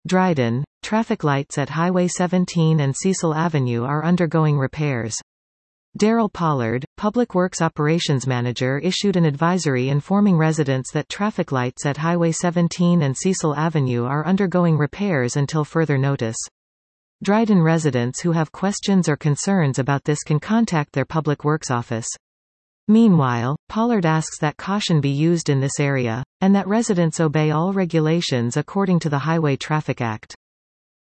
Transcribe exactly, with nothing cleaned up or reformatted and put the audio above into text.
Dryden, traffic lights at Highway seventeen and Cecil Avenue are undergoing repairs. Darrell Pollard, Public Works Operations Manager, issued an advisory informing residents that traffic lights at Highway seventeen and Cecil Avenue are undergoing repairs until further notice. Dryden residents who have questions or concerns about this can contact their Public Works office. Meanwhile, Pollard asks that caution be used in this area, and that residents obey all regulations according to the Highway Traffic Act.